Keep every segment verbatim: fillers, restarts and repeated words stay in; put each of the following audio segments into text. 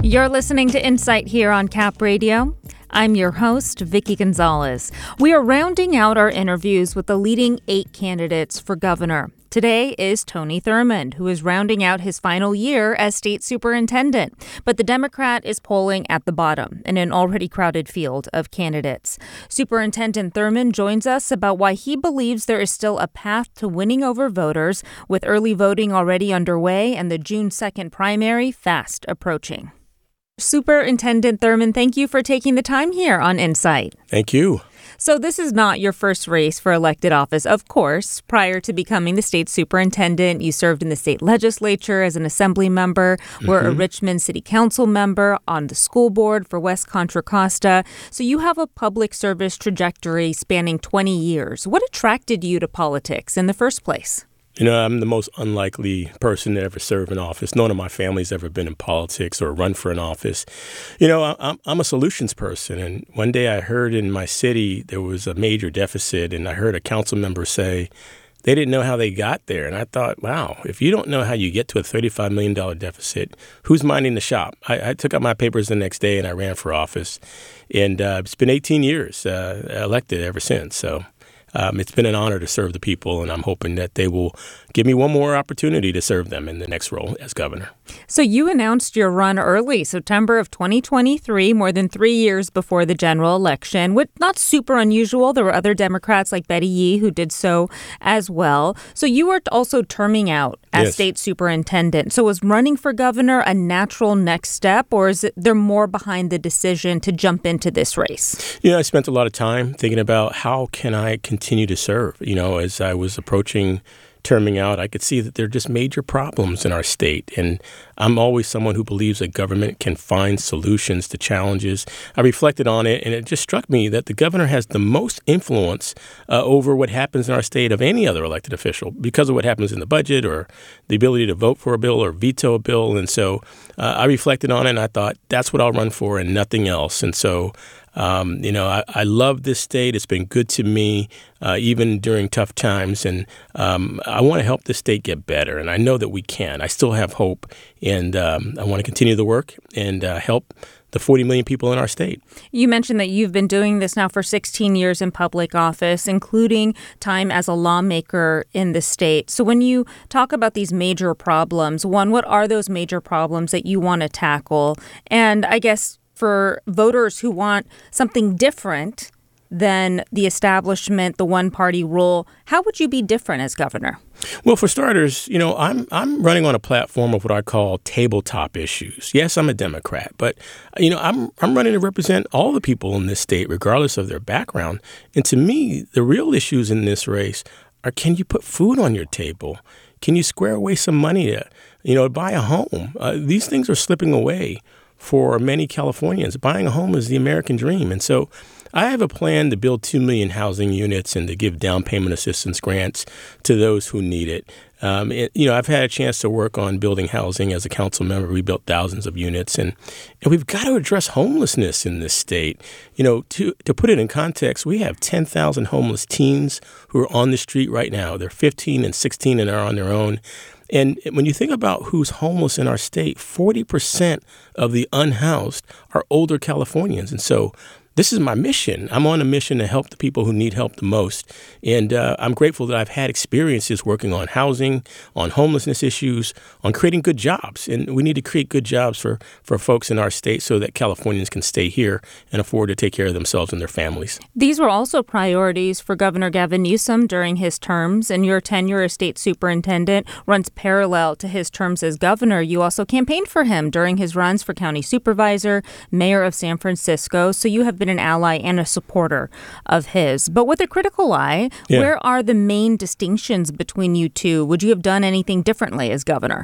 You're listening to Insight here on Cap Radio. I'm your host, Vicky Gonzalez. We are rounding out our interviews with the leading eight candidates for governor. Today is Tony Thurmond, who is rounding out his final year as state superintendent. But the Democrat is polling at the bottom in an already crowded field of candidates. Superintendent Thurmond joins us about why he believes there is still a path to winning over voters, with early voting already underway and the June second primary fast approaching. Superintendent Thurmond, thank you for taking the time here on Insight. Thank you. So this is not your first race for elected office, of course. Prior to becoming the state superintendent, you served in the state legislature as an assembly member, were mm-hmm. a Richmond City Council member, on the school board for West Contra Costa. So you have a public service trajectory spanning twenty years. What attracted you to politics in the first place? You know, I'm the most unlikely person to ever serve in office. None of my family's ever been in politics or run for an office. You know, I'm, I'm a solutions person. And one day I heard in my city there was a major deficit, and I heard a council member say they didn't know how they got there. And I thought, wow, if you don't know how you get to a thirty-five million dollars deficit, who's minding the shop? I, I took out my papers the next day and I ran for office. And uh, it's been eighteen years uh, elected ever since. So Um, it's been an honor to serve the people, and I'm hoping that they will give me one more opportunity to serve them in the next role as governor. So you announced your run early, September of twenty twenty-three, more than three years before the general election. What, not super unusual. There were other Democrats like Betty Yee who did so as well. So you were also terming out as yes. state superintendent. So was running for governor a natural next step, or is it, there more behind the decision to jump into this race? Yeah, I spent a lot of time thinking about how can I continue to serve. You know, as I was approaching terming out, I could see that there are just major problems in our state. And I'm always someone who believes that government can find solutions to challenges. I reflected on it, and it just struck me that the governor has the most influence uh, over what happens in our state of any other elected official because of what happens in the budget or the ability to vote for a bill or veto a bill. And so uh, I reflected on it, and I thought, that's what I'll run for and nothing else. And so Um, you know, I, I love this state. It's been good to me, uh, even during tough times. And um, I want to help this state get better. And I know that we can. I still have hope. And um, I want to continue the work and uh, help the forty million people in our state. You mentioned that you've been doing this now for sixteen years in public office, including time as a lawmaker in the state. So when you talk about these major problems, one, what are those major problems that you want to tackle? And I guess for voters who want something different than the establishment, the one-party rule, how would you be different as governor? Well, for starters, you know, I'm I'm running on a platform of what I call tabletop issues. Yes, I'm a Democrat, but, you know, I'm I'm running to represent all the people in this state, regardless of their background. And to me, the real issues in this race are, can you put food on your table? Can you square away some money to, you know, buy a home? Uh, these things are slipping away for many Californians. Buying a home is the American dream. And so I have a plan to build two million housing units and to give down payment assistance grants to those who need it. Um, it, you know, I've had a chance to work on building housing as a council member. We built thousands of units, and, and we've got to address homelessness in this state. You know, to, to put it in context, we have ten thousand homeless teens who are on the street right now. They're fifteen and sixteen and are on their own. And when you think about who's homeless in our state, forty percent of the unhoused are older Californians. And so this is my mission. I'm on a mission to help the people who need help the most. And uh, I'm grateful that I've had experiences working on housing, on homelessness issues, on creating good jobs. And we need to create good jobs for, for folks in our state so that Californians can stay here and afford to take care of themselves and their families. These were also priorities for Governor Gavin Newsom during his terms, and your tenure as state superintendent runs parallel to his terms as governor. You also campaigned for him during his runs for county supervisor, mayor of San Francisco, so you have been an ally and a supporter of his. But with a critical eye, yeah. Where are the main distinctions between you two? Would you have done anything differently as governor?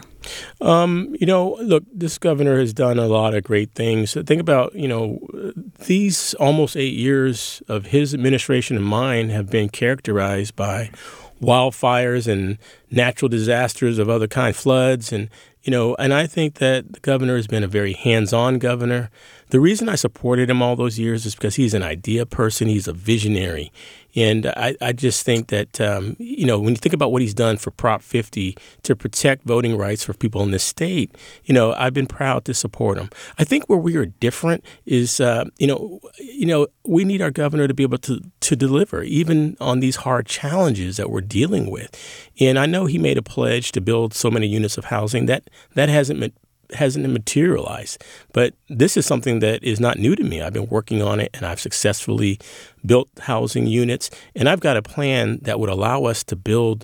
Um, you know, look, this governor has done a lot of great things. Think about, you know, these almost eight years of his administration and mine have been characterized by wildfires and natural disasters of other kinds, floods. And, you know, and I think that the governor has been a very hands-on governor. The reason I supported him all those years is because he's an idea person. He's a visionary. And I, I just think that, um, you know, when you think about what he's done for Prop fifty to protect voting rights for people in this state, you know, I've been proud to support him. I think where we are different is, uh, you know, you know, we need our governor to be able to, to deliver, even on these hard challenges that we're dealing with. And I know he made a pledge to build so many units of housing. That that hasn't been hasn't materialized. But this is something that is not new to me. I've been working on it, and I've successfully built housing units. And I've got a plan that would allow us to build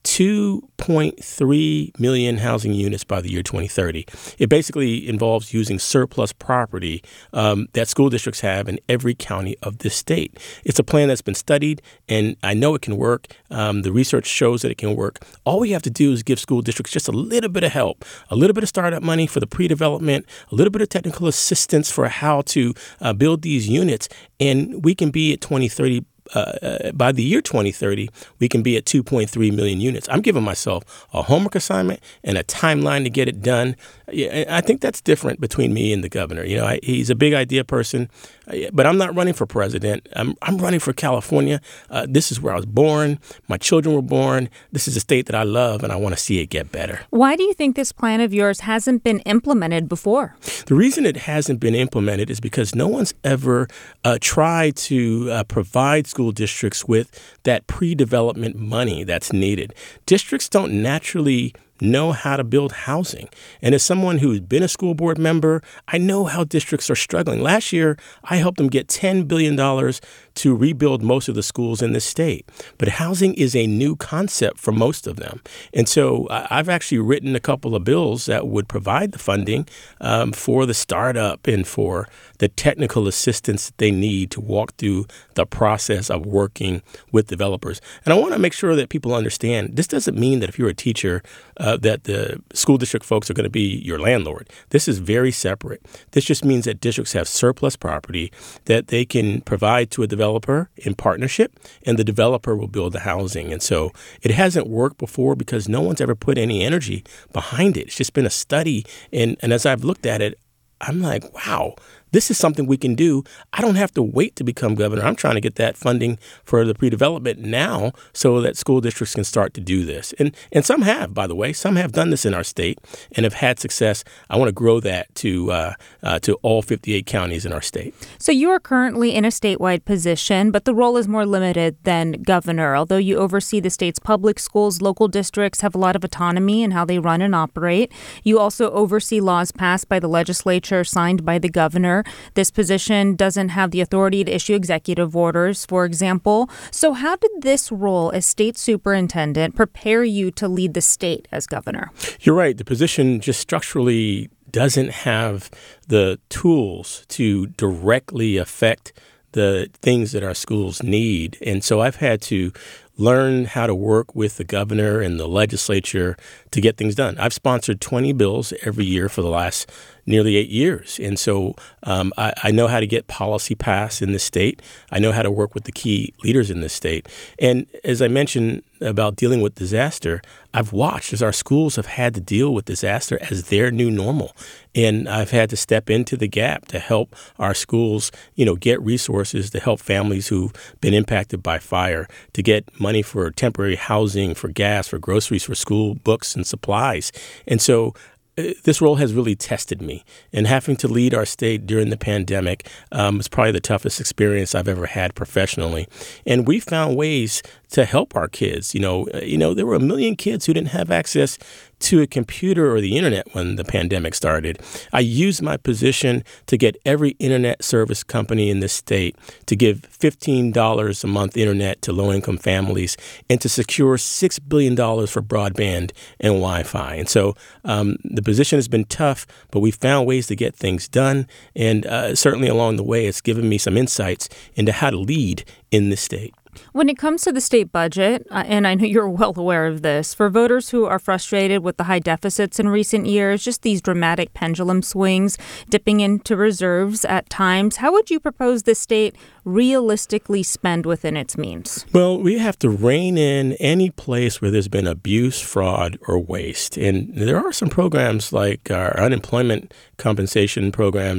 two point three million housing units by the year twenty thirty. It basically involves using surplus property um, that school districts have in every county of this state. It's a plan that's been studied, and I know it can work. Um, the research shows that it can work. All we have to do is give school districts just a little bit of help, a little bit of startup money for the pre-development, a little bit of technical assistance for how to uh, build these units, and we can be at twenty thirty. Uh, by the year twenty thirty, we can be at two point three million units. I'm giving myself a homework assignment and a timeline to get it done. Yeah, I think that's different between me and the governor. You know, I, he's a big idea person, but I'm not running for president. I'm, I'm running for California. Uh, this is where I was born. My children were born. This is a state that I love, and I want to see it get better. Why do you think this plan of yours hasn't been implemented before? The reason it hasn't been implemented is because no one's ever uh, tried to uh, provide school districts with that pre-development money that's needed. Districts don't naturally know how to build housing. And as someone who's been a school board member, I know how districts are struggling. Last year, I helped them get ten billion dollars to rebuild most of the schools in this state. But housing is a new concept for most of them. And so I've actually written a couple of bills that would provide the funding um, for the startup and for the technical assistance that they need to walk through the process of working with developers. And I want to make sure that people understand this doesn't mean that if you're a teacher, uh, that the school district folks are going to be your landlord. This is very separate. This just means that districts have surplus property that they can provide to a developer in partnership, and the developer will build the housing. And so it hasn't worked before because no one's ever put any energy behind it. It's just been a study. And, and as I've looked at it, I'm like, wow, this is something we can do. I don't have to wait to become governor. I'm trying to get that funding for the pre-development now so that school districts can start to do this. And and some have, by the way. Some have done this in our state and have had success. I want to grow that to uh, uh, to all fifty-eight counties in our state. So you are currently in a statewide position, but the role is more limited than governor. Although you oversee the state's public schools, local districts have a lot of autonomy in how they run and operate. You also oversee laws passed by the legislature, signed by the governor. This position doesn't have the authority to issue executive orders, for example. So how did this role as state superintendent prepare you to lead the state as governor? You're right. The position just structurally doesn't have the tools to directly affect the things that our schools need. And so I've had to learn how to work with the governor and the legislature to get things done. I've sponsored twenty bills every year for the last nearly eight years. And so um, I, I know how to get policy passed in this state. I know how to work with the key leaders in this state. And as I mentioned about dealing with disaster, I've watched as our schools have had to deal with disaster as their new normal. And I've had to step into the gap to help our schools, you know, get resources to help families who've been impacted by fire, to get money for temporary housing, for gas, for groceries, for school books and supplies. And so this role has really tested me, and having to lead our state during the pandemic um, was probably the toughest experience I've ever had professionally. And we found ways to help our kids. You know, you know, there were a million kids who didn't have access to a computer or the internet when the pandemic started. I used my position to get every internet service company in this state to give fifteen dollars a month internet to low-income families and to secure six billion dollars for broadband and Wi-Fi. And so um, the position has been tough, but we found ways to get things done. And uh, certainly along the way, it's given me some insights into how to lead in this state. When it comes to the state budget, uh, and I know you're well aware of this, for voters who are frustrated with the high deficits in recent years, just these dramatic pendulum swings, dipping into reserves at times, how would you propose the state realistically spend within its means? Well, we have to rein in any place where there's been abuse, fraud, or waste. And there are some programs like our unemployment compensation programs.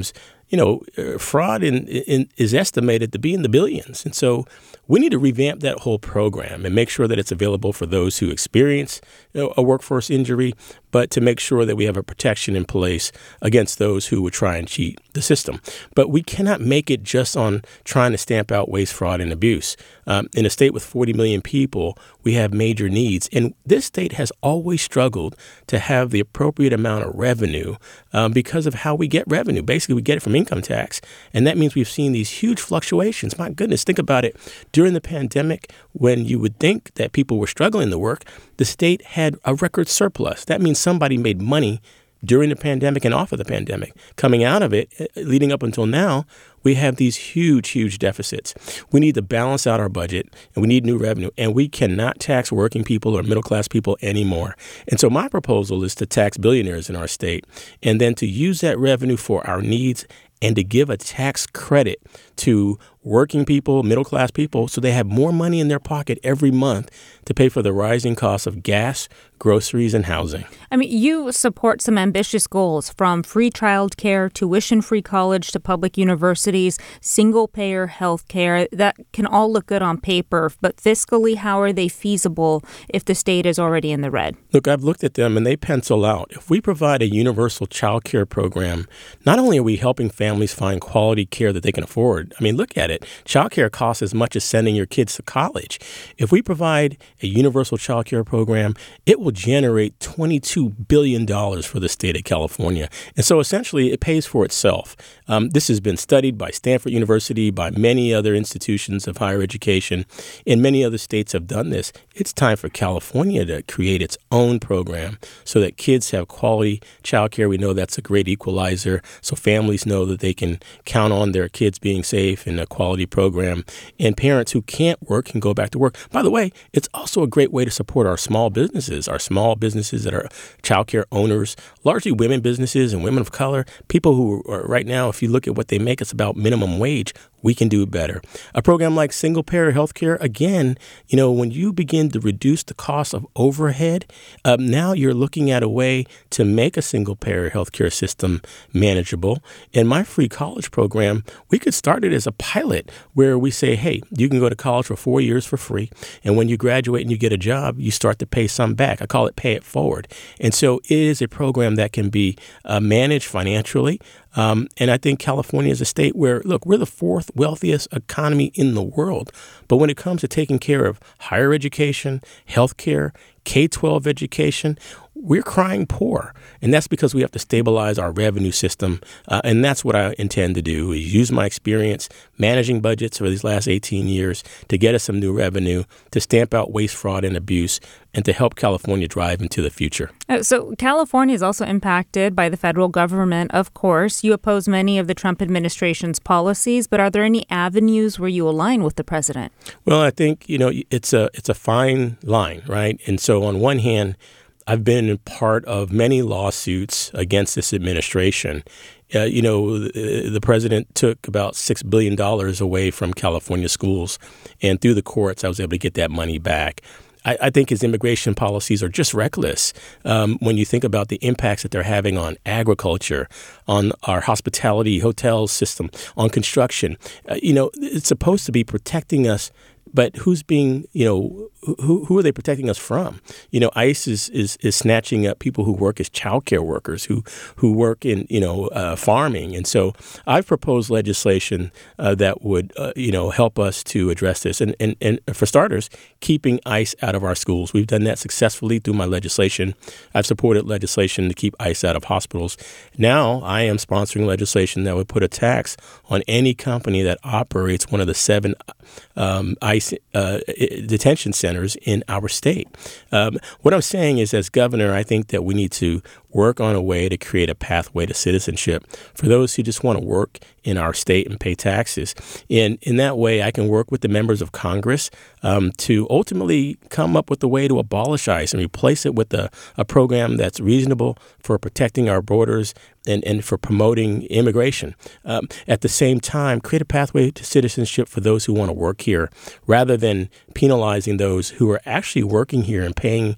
you know, uh, fraud in, in, is estimated to be in the billions. And so we need to revamp that whole program and make sure that it's available for those who experience, you know, a workforce injury, but to make sure that we have a protection in place against those who would try and cheat the system. But we cannot make it just on trying to stamp out waste, fraud, and abuse. Um, in a state with forty million people, we have major needs. And this state has always struggled to have the appropriate amount of revenue um, because of how we get revenue. Basically, we get it from income tax. And that means we've seen these huge fluctuations. My goodness, think about it. During the pandemic, when you would think that people were struggling to work, the state had a record surplus. That means somebody made money during the pandemic and off of the pandemic. Coming out of it, leading up until now, we have these huge, huge deficits. We need to balance out our budget, and we need new revenue, and we cannot tax working people or middle-class people anymore. And so my proposal is to tax billionaires in our state and then to use that revenue for our needs and to give a tax credit to working people, middle-class people, so they have more money in their pocket every month to pay for the rising costs of gas, groceries, and housing. I mean, you support some ambitious goals, from free childcare, tuition-free college to public universities, single-payer health care. That can all look good on paper, but fiscally, how are they feasible if the state is already in the red? Look, I've looked at them, and they pencil out. If we provide a universal child care program, not only are we helping families find quality care that they can afford, I mean, look at it. Child care costs as much as sending your kids to college. If we provide a universal child care program, it will generate twenty-two billion dollars for the state of California. And so essentially it pays for itself. Um, this has been studied by Stanford University, by many other institutions of higher education, and many other states have done this. It's time for California to create its own program so that kids have quality child care. We know that's a great equalizer, so families know that they can count on their kids being safe in a quality program, and parents who can't work can go back to work. By the way, it's also a great way to support our small businesses, our small businesses that are childcare owners, largely women businesses and women of color, people who are right now, if you look at what they make, it's about minimum wage. We can do better. A program like single-payer health care, again, you know, when you begin to reduce the cost of overhead, um, now you're looking at a way to make a single-payer health care system manageable. In my free college program, we could start it as a pilot where we say, hey, you can go to college for four years for free. And when you graduate and you get a job, you start to pay some back. I call it pay it forward. And so it is a program that can be uh, managed financially. Um, and I think California is a state where, look, we're the fourth wealthiest economy in the world. But when it comes to taking care of higher education, health care, K twelve education, we're crying poor. And that's because we have to stabilize our revenue system. Uh, and that's what I intend to do, is use my experience managing budgets for these last eighteen years to get us some new revenue, to stamp out waste, fraud, and abuse, and to help California drive into the future. Uh, so California is also impacted by the federal government, of course. You oppose many of the Trump administration's policies, but are there any avenues where you align with the president? Well, I think, you know, it's a it's a fine line, right? And so on one hand, I've been a part of many lawsuits against this administration. Uh, you know, the, the president took about six billion dollars away from California schools, and through the courts, I was able to get that money back. I, I think his immigration policies are just reckless um, when you think about the impacts that they're having on agriculture, on our hospitality, hotel system, on construction. Uh, you know, it's supposed to be protecting us, but who's being, you know, who who are they protecting us from? You know, ICE is is, is snatching up people who work as childcare workers, who who work in, you know, uh, farming. And so I've proposed legislation uh, that would, uh, you know, help us to address this. And, and, and for starters, keeping ICE out of our schools. We've done that successfully through my legislation. I've supported legislation to keep ICE out of hospitals. Now I am sponsoring legislation that would put a tax on any company that operates one of the seven um, ICE uh, detention centers in our state. Um, what I'm saying is, as governor, I think that we need to work on a way to create a pathway to citizenship for those who just want to work in our state and pay taxes. And in that way, I can work with the members of Congress um, to ultimately come up with a way to abolish ICE and replace it with a, a program that's reasonable for protecting our borders and, and for promoting immigration. Um, at the same time, create a pathway to citizenship for those who want to work here, rather than penalizing those who are actually working here and paying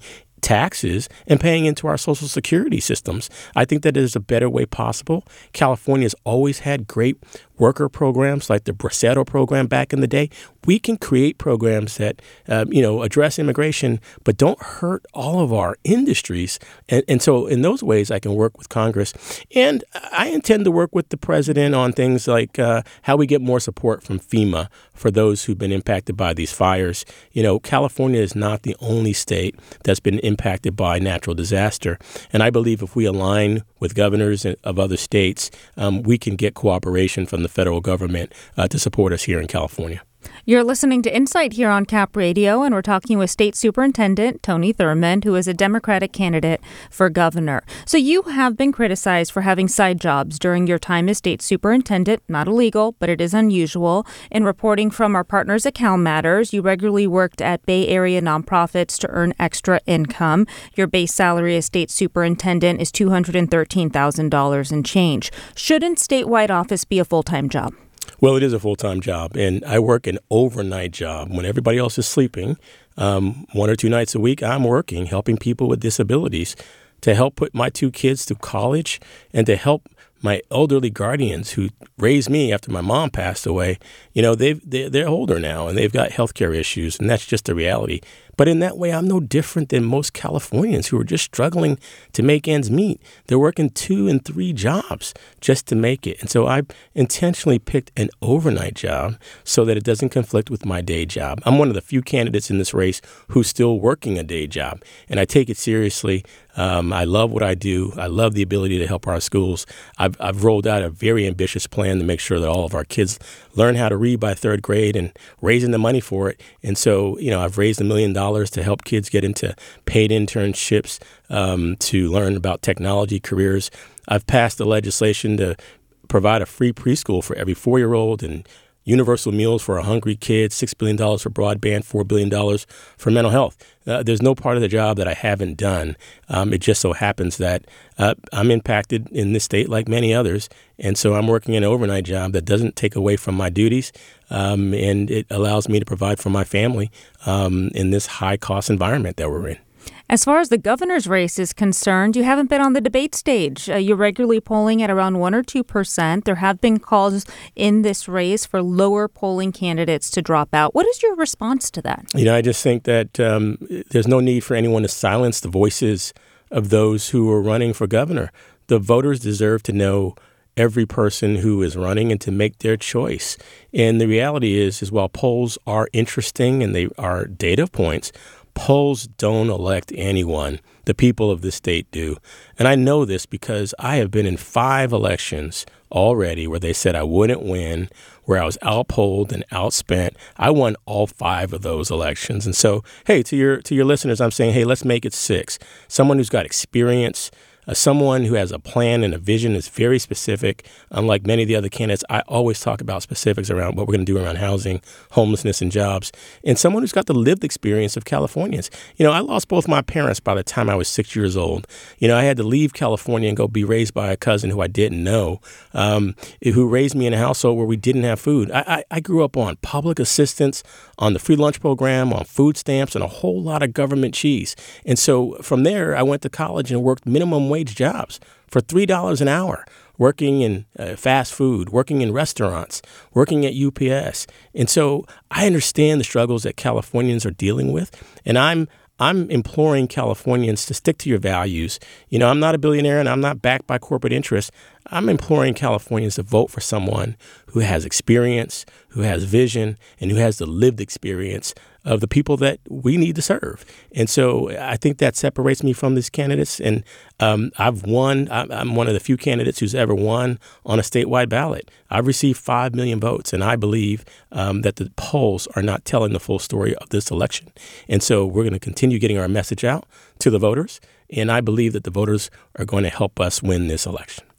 taxes and paying into our Social Security systems. I think that there's a better way possible. California has always had great worker programs like the Bracero program back in the day. We can create programs that, um, you know, address immigration, but don't hurt all of our industries. And, and so in those ways, I can work with Congress. And I intend to work with the president on things like uh, how we get more support from FEMA for those who've been impacted by these fires. You know, California is not the only state that's been impacted by natural disaster. And I believe if we align with governors of other states, um, we can get cooperation from the federal government uh, to support us here in California. You're listening to Insight here on Cap Radio, and we're talking with State Superintendent Tony Thurmond, who is a Democratic candidate for governor. So you have been criticized for having side jobs during your time as state superintendent. Not illegal, but it is unusual. In reporting from our partners at Cal Matters, you regularly worked at Bay Area nonprofits to earn extra income. Your base salary as state superintendent is two hundred thirteen thousand dollars and change. Shouldn't statewide office be a full-time job? Well, it is a full-time job, and I work an overnight job when everybody else is sleeping. Um, one or two nights a week, I'm working, helping people with disabilities to help put my two kids through college and to help my elderly guardians who raised me after my mom passed away. You know, they've, they're, they're older now, and they've got healthcare issues, and that's just the reality. But in that way, I'm no different than most Californians who are just struggling to make ends meet. They're working two and three jobs just to make it. And so I intentionally picked an overnight job so that it doesn't conflict with my day job. I'm one of the few candidates in this race who's still working a day job, and I take it seriously. Um, I love what I do. I love the ability to help our schools. I've, I've rolled out a very ambitious plan to make sure that all of our kids learn how to read by third grade and raising the money for it. And so, you know, I've raised a million dollars to help kids get into paid internships um, to learn about technology careers. I've passed the legislation to provide a free preschool for every four-year-old and universal meals for a hungry kid, six billion dollars for broadband, four billion dollars for mental health. Uh, there's no part of the job that I haven't done. Um, it just so happens that uh, I'm impacted in this state like many others. And so I'm working an overnight job that doesn't take away from my duties. Um, and it allows me to provide for my family um, in this high cost environment that we're in. As far as the governor's race is concerned, you haven't been on the debate stage. Uh, you're regularly polling at around one or two percent. There have been calls in this race for lower polling candidates to drop out. What is your response to that? You know, I just think that um, there's no need for anyone to silence the voices of those who are running for governor. The voters deserve to know every person who is running and to make their choice. And the reality is, is while polls are interesting and they are data points, polls don't elect anyone. The people of this state do. And I know this because I have been in five elections already where they said I wouldn't win, where I was outpolled and outspent. I won all five of those elections. And so, hey, to your to your listeners, I'm saying, hey, let's make it six. Someone who's got experience, Uh, someone who has a plan and a vision is very specific. Unlike many of the other candidates, I always talk about specifics around what we're going to do around housing, homelessness, and jobs. And someone who's got the lived experience of Californians. You know, I lost both my parents by the time I was six years old. You know, I had to leave California and go be raised by a cousin who I didn't know, um, who raised me in a household where we didn't have food. I, I, I grew up on public assistance, on the free lunch program, on food stamps, and a whole lot of government cheese. And so from there, I went to college and worked minimum wage jobs for three dollars an hour, working in uh, fast food, working in restaurants, working at U P S. And so I understand the struggles that Californians are dealing with. And I'm I'm imploring Californians to stick to your values. You know, I'm not a billionaire and I'm not backed by corporate interests. I'm imploring Californians to vote for someone who has experience, who has vision, and who has the lived experience of the people that we need to serve. And so I think that separates me from these candidates. And um, I've won. I'm one of the few candidates who's ever won on a statewide ballot. I've received five million votes, and I believe um, that the polls are not telling the full story of this election. And so we're going to continue getting our message out to the voters. And I believe that the voters are going to help us win this election.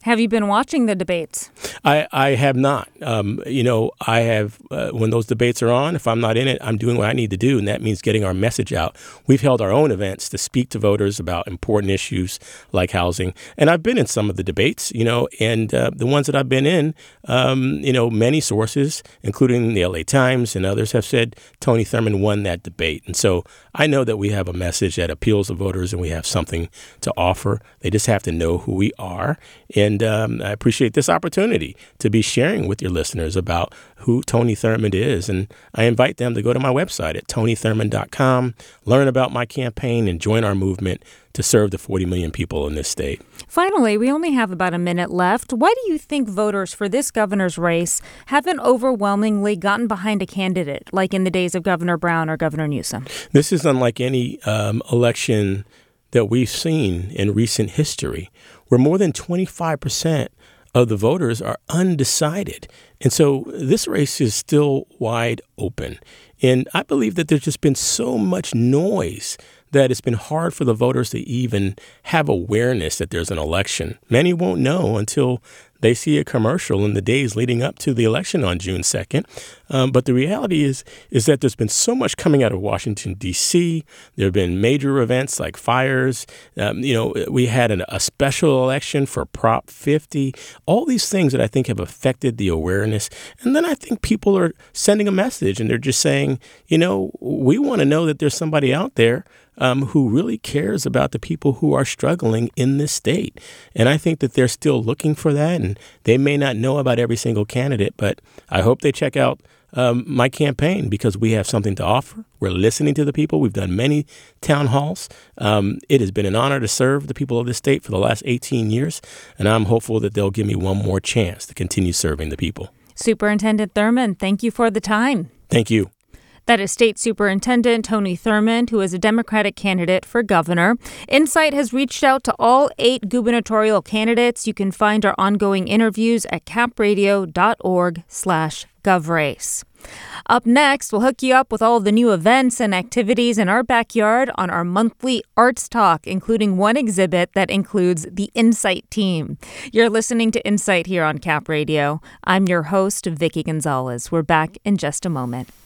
Have you been watching the debates? I, I have not. Um, you know, I have, uh, when those debates are on, if I'm not in it, I'm doing what I need to do, and that means getting our message out. We've held our own events to speak to voters about important issues like housing. And I've been in some of the debates, you know, and uh, the ones that I've been in, um, you know, many sources, including the L A Times and others, have said Tony Thurmond won that debate. And so I know that we have a message that appeals to voters and we have something to offer. They just have to know who we are. And um, I appreciate this opportunity to be sharing with your listeners about who Tony Thurmond is. And I invite them to go to my website at tony thurmond dot com, learn about my campaign, and join our movement to serve the forty million people in this state. Finally, we only have about a minute left. Why do you think voters for this governor's race haven't overwhelmingly gotten behind a candidate like in the days of Governor Brown or Governor Newsom? This is unlike any um, election that we've seen in recent history, where more than twenty-five percent of the voters are undecided. And so this race is still wide open. And I believe that there's just been so much noise that it's been hard for the voters to even have awareness that there's an election. Many won't know until they see a commercial in the days leading up to the election on June second. Um, but the reality is, is that there's been so much coming out of Washington, D C. There have been major events like fires. Um, you know, we had an, a special election for Prop fifty. All these things that I think have affected the awareness. And then I think people are sending a message and they're just saying, you know, we want to know that there's somebody out there Um, who really cares about the people who are struggling in this state. And I think that they're still looking for that. And they may not know about every single candidate, but I hope they check out um, my campaign because we have something to offer. We're listening to the people. We've done many town halls. Um, it has been an honor to serve the people of this state for the last eighteen years. And I'm hopeful that they'll give me one more chance to continue serving the people. Superintendent Thurmond, thank you for the time. Thank you. That is State Superintendent Tony Thurmond, who is a Democratic candidate for governor. Insight has reached out to all eight gubernatorial candidates. You can find our ongoing interviews at capradio.org slash govrace. Up next, we'll hook you up with all the new events and activities in our backyard on our monthly Arts Talk, including one exhibit that includes the Insight team. You're listening to Insight here on Cap Radio. I'm your host, Vicki Gonzalez. We're back in just a moment.